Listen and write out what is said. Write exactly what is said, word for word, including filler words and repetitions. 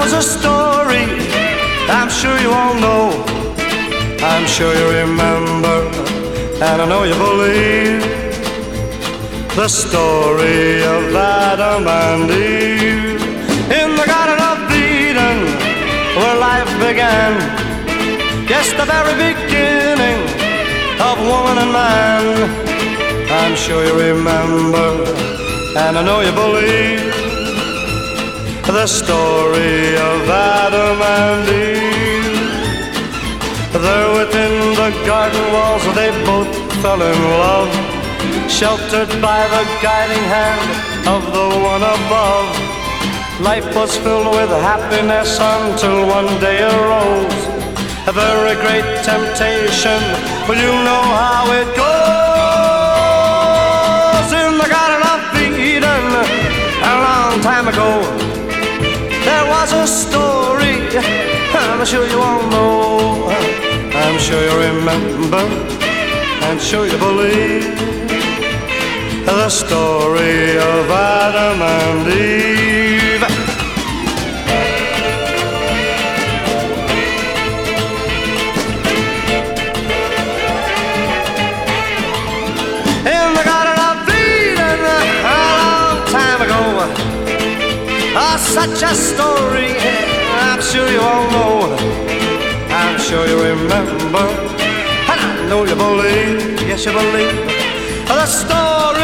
was a story I'm sure you all know. I'm sure you remember, and I know you believe the story of Adam and Eve in the Garden of Eden, where life began. Yes, the very beginning of woman and man. I'm sure you remember, and I know you believe the story of Adam and Eve. There within the garden walls they both fell in love, sheltered by the guiding hand of the one above. Life was filled with happiness until one day arose a very great temptation. Well, you know how it goes. In the Garden of Eden, a long time ago, there was a story I'm sure you all know. I'm sure you remember, I'm sure you believe the story of Adam and Eve. In the Garden of Eden, a long time ago, oh, such a story I'm sure you all know. I'm sure you remember, and I know you believe, yes you believe the story